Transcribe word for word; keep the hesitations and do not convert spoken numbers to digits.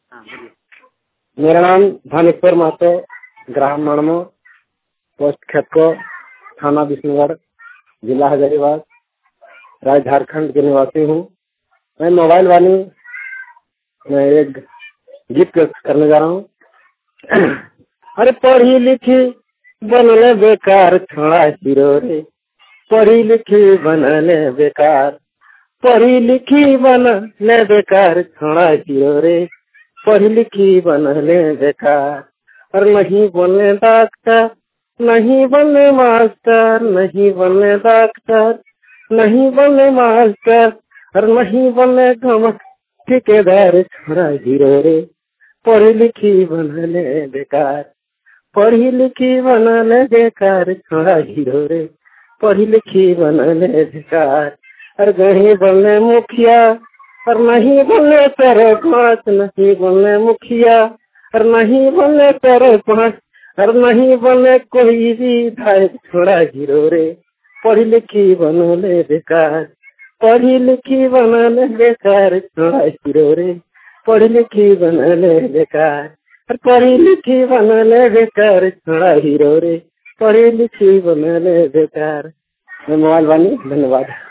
हाँ बोलिए। मेरा नाम भानेश्वर महतो, ग्राम मणमो, पोस्ट खेतको, थाना विष्णुगढ़, जिला हजारीबाग, राज्य झारखंड के निवासी हूँ। मैं मोबाइल वाली मैं एक गीत करने जा रहा हूँ। अरे पढ़ी लिखी बनले बेकार छोड़ा हीरो रे, पढ़ी लिखी बनले बेकार, पढ़ी लिखी बनले बेकार छोड़ा हीरो रे, पढ़ी लिखी बनले बेकार। और नहीं बनले डॉक्टर, नहीं बनले मास्टर, नहीं बनले डॉक्टर, नहीं बनले मास्टर, और नहीं बनले गम ठेकेदार छोड़ा हीरो रे, पढ़ी लिखी बनले बेकार, पढ़ी लिखी बनले बेकार छोड़ा हीरो रे, पढ़ी लिखी बनले बेकार। और नहीं बनले मुखिया, और नहीं बनले सरपंच, नहीं बनले मुखिया, और नहीं बनले सरपंच, और नहीं बनले कोई भी विधायक छोड़ा हीरो रे, पढ़ी लिखी बनले बेकार, पढ़ी लिखी बनले बेकार छोड़ा हीरो रे, पढ़ी लिखी बनले बेकार, पढ़ी लिखी बनले बेकार छोड़ा हीरो रे, पढ़ी लिखी बनले बेकार। मैं मोबाइल वाली, धन्यवाद।